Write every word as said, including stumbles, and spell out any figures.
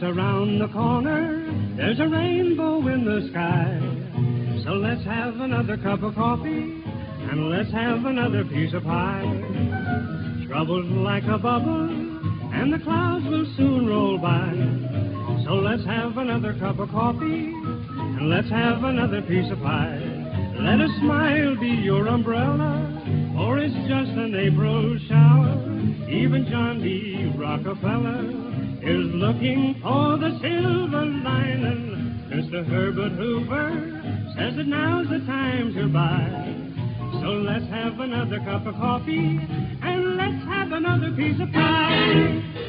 around the corner, there's a rainbow in the sky. So let's have another cup of coffee, and let's have another piece of pie. Trouble's like a bubble, and the clouds will soon roll by. So let's have another cup of coffee, and let's have another piece of pie. Let a smile be your umbrella, or it's just an April shower. Even John D. Rockefeller is looking for the silver lining. Mister Herbert Hoover says that now's the time to buy. So let's have another cup of coffee, and let's have another piece of pie.